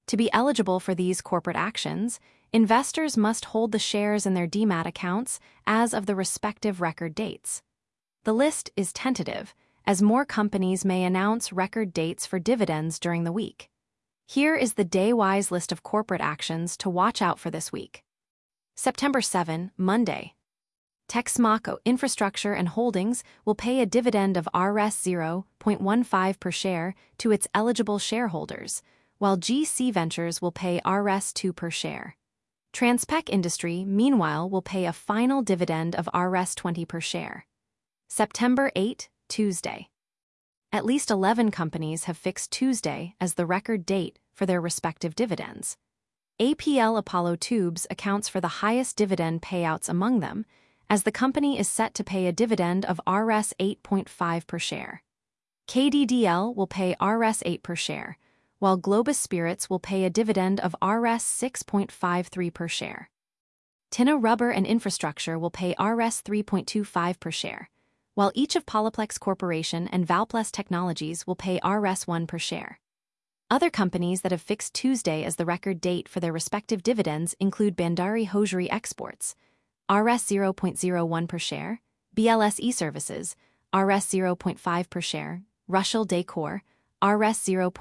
To be eligible for these corporate actions, investors must hold the shares in their demat accounts as of the respective record dates. The list is tentative, as more companies may announce record dates for dividends during the week. Here is the day-wise list of corporate actions to watch out for this week. September 7, Monday. Texmaco Infrastructure and Holdings will pay a dividend of Rs 0.15 per share to its eligible shareholders, while GC Ventures will pay Rs 2 per share. Transpec Industry, meanwhile, will pay a final dividend of Rs 20 per share. September 8, Tuesday. At least 11 companies have fixed Tuesday as the record date for their respective dividends. APL Apollo Tubes accounts for the highest dividend payouts among them, as the company is set to pay a dividend of Rs 8.5 per share. KDDL will pay Rs 8 per share, while Globus Spirits will pay a dividend of Rs 6.53 per share. Tina Rubber and Infrastructure will pay Rs 3.25 per share, while each of Polyplex Corporation and Valplus Technologies will pay Rs 1 per share. Other companies that have fixed Tuesday as the record date for their respective dividends include Bandari Hosiery Exports, Rs 0.01 per share, BLS eServices, Rs 0.5 per share, Rushell Decor, Rs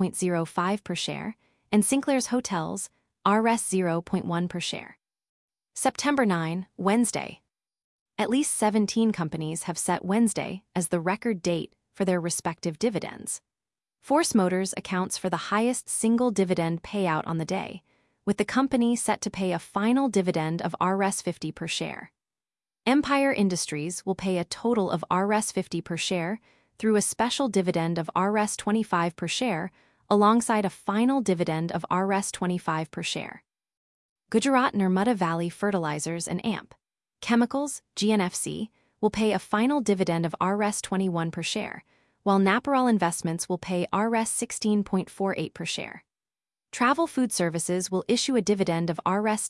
0.05 per share, and Sinclair's Hotels, Rs 0.1 per share. September 9, Wednesday. At least 17 companies have set Wednesday as the record date for their respective dividends. Force Motors accounts for the highest single dividend payout on the day, with the company set to pay a final dividend of Rs 50 per share. Empire Industries will pay a total of Rs 50 per share through a special dividend of Rs 25 per share, alongside a final dividend of Rs 25 per share. Gujarat Nirmada Valley Fertilizers and AMP Chemicals, GNFC, will pay a final dividend of Rs 21 per share, while Naparol Investments will pay Rs 16.48 per share. Travel Food Services will issue a dividend of Rs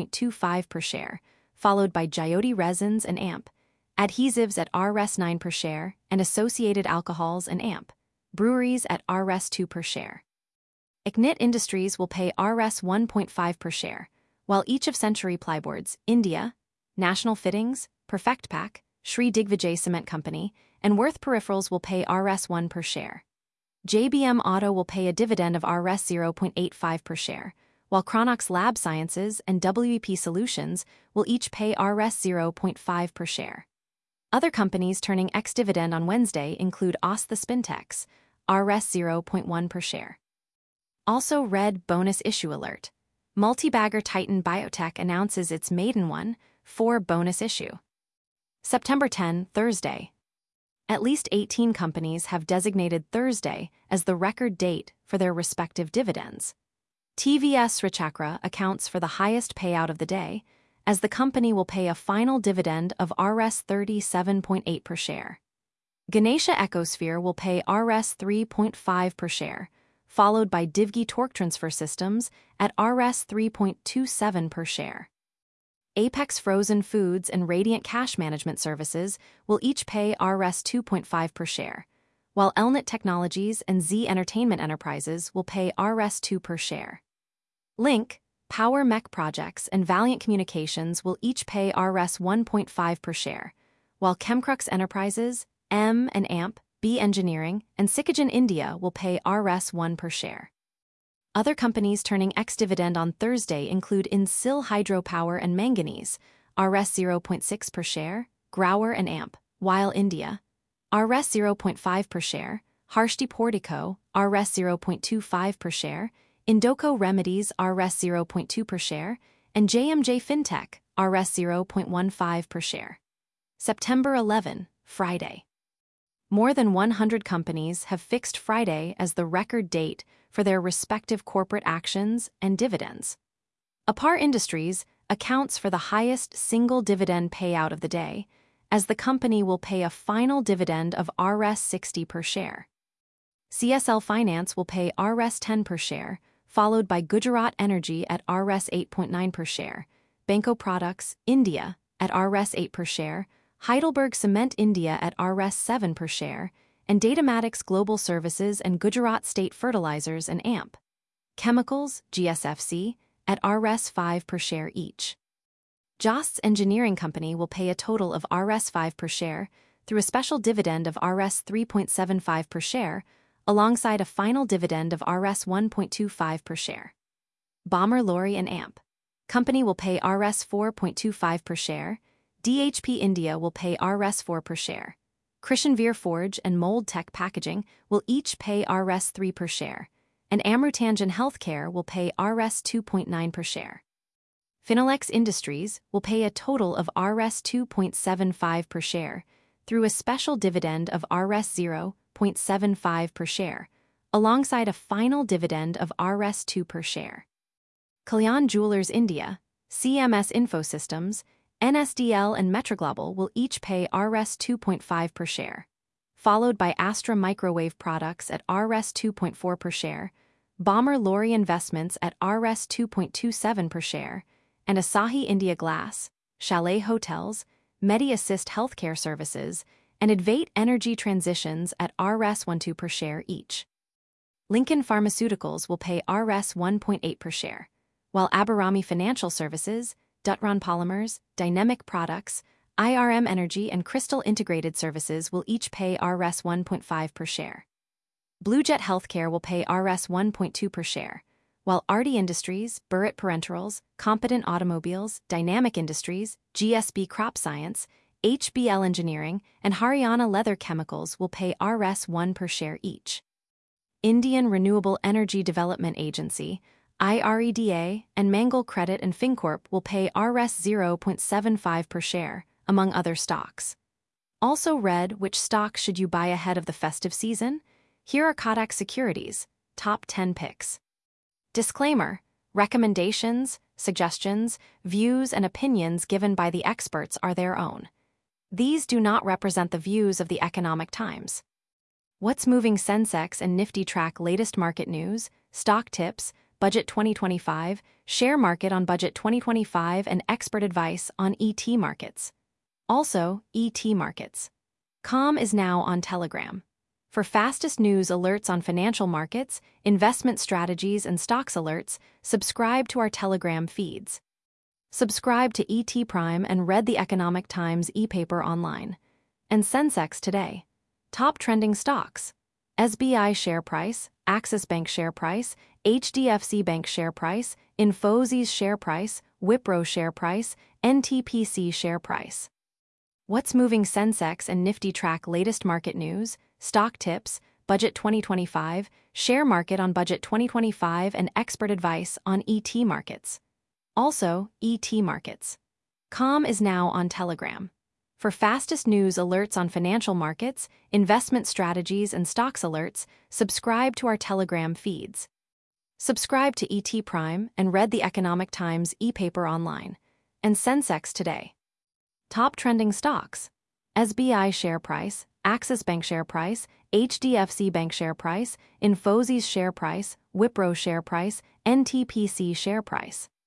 10.25 per share, followed by Jyoti Resins and AMP, Adhesives at Rs 9 per share, and Associated Alcohols and AMP, Breweries at Rs 2 per share. Ignit Industries will pay Rs 1.5 per share, while each of Century Plyboards, India, National Fittings, PerfectPack, Sri Digvijay Cement Company, and Worth Peripherals will pay Rs 1 per share. JBM Auto will pay a dividend of Rs 0.85 per share, while Chronox Lab Sciences and WEP Solutions will each pay Rs 0.5 per share. Other companies turning ex-dividend on Wednesday include OS the Spintex, Rs 0.1 per share. Also Red Bonus Issue Alert. Multibagger Titan Biotech announces its maiden one, 4 bonus issue. September 10, Thursday. At least 18 companies have designated Thursday as the record date for their respective dividends. TVS Srichakra accounts for the highest payout of the day, as the company will pay a final dividend of Rs 37.8 per share. Ganesha Ecosphere will pay Rs 3.5 per share, followed by Divgi Torque Transfer Systems at Rs 3.27 per share. Apex Frozen Foods and Radiant Cash Management Services will each pay Rs 2.5 per share, while Elnet Technologies and Z Entertainment Enterprises will pay Rs 2 per share. Link, Power Mech Projects and Valiant Communications will each pay Rs 1.5 per share, while Chemcrux Enterprises, M and AMP, B Engineering, and Sikagen India will pay Rs 1 per share. Other companies turning ex-dividend on Thursday include Insil Hydropower and Manganese, Rs 0.6 per share, Grauer and AMP, Weil India, Rs 0.5 per share, Harshti Portico, Rs 0.25 per share, Indoco Remedies, Rs 0.2 per share, and JMJ Fintech, Rs 0.15 per share. September 11, Friday. More than 100 companies have fixed Friday as the record date for their respective corporate actions and dividends. Apar Industries accounts for the highest single dividend payout of the day, as the company will pay a final dividend of Rs 60 per share. CSL Finance will pay Rs 10 per share, followed by Gujarat Energy at Rs 8.9 per share, Banco Products, India, at Rs 8 per share, Heidelberg Cement India at Rs 7 per share, and Datamatics Global Services and Gujarat State Fertilizers and AMP. Chemicals, GSFC, at Rs 5 per share each. Josts Engineering Company will pay a total of Rs 5 per share through a special dividend of Rs 3.75 per share, alongside a final dividend of Rs 1.25 per share. Bamar Lorry and AMP Company will pay Rs 4.25 per share. DHP India will pay Rs 4 per share. Krishnavir Forge and Mold Tech Packaging will each pay Rs 3 per share, and Amrutanjan Healthcare will pay Rs 2.9 per share. Finolex Industries will pay a total of Rs 2.75 per share through a special dividend of Rs 0.75 per share, alongside a final dividend of Rs 2 per share. Kalyan Jewellers India, CMS Infosystems, NSDL and Metroglobal will each pay Rs 2.5 per share, followed by Astra Microwave Products at Rs 2.4 per share, Bamar Lorry Investments at Rs 2.27 per share, and Asahi India Glass, Chalet Hotels, Medi-Assist Healthcare Services, and Advait Energy Transitions at Rs 1.2 per share each. Lincoln Pharmaceuticals will pay Rs 1.8 per share, while Aberami Financial Services, Dutron Polymers, Dynamic Products, IRM Energy and Crystal Integrated Services will each pay Rs 1.5 per share. Bluejet Healthcare will pay Rs 1.2 per share, while Arty Industries, Burrit Parenterals, Competent Automobiles, Dynamic Industries, GSB Crop Science, HBL Engineering, and Haryana Leather Chemicals will pay Rs 1 per share each. Indian Renewable Energy Development Agency, IREDA, and Mangal Credit and FinCorp will pay Rs 0.75 per share, among other stocks. Also read, which stocks should you buy ahead of the festive season? Here are Kotak Securities' top 10 picks. Disclaimer: recommendations, suggestions, views, and opinions given by the experts are their own. These do not represent the views of the Economic Times. What's moving? Sensex and Nifty track latest market news, stock tips, Budget 2025, share market on Budget 2025, and expert advice on ET markets. Also, ET markets. Com is now on Telegram. For fastest news alerts on financial markets, investment strategies, and stocks alerts, subscribe to our Telegram feeds. Subscribe to ET Prime and read the Economic Times e-paper online. And Sensex today. Top trending stocks: SBI share price, Axis Bank share price, HDFC Bank share price, Infosys share price, Wipro share price, NTPC share price. What's moving? Sensex and Nifty track latest market news, stock tips, Budget 2025, share market on Budget 2025, and expert advice on ET markets. Also, ET markets. Com is now on Telegram. For fastest news alerts on financial markets, investment strategies, and stocks alerts, subscribe to our Telegram feeds. Subscribe to ET Prime and read the Economic Times e-paper online. And Sensex today. Top trending stocks: SBI share price, Axis Bank share price, HDFC Bank share price, Infosys share price, Wipro share price, NTPC share price.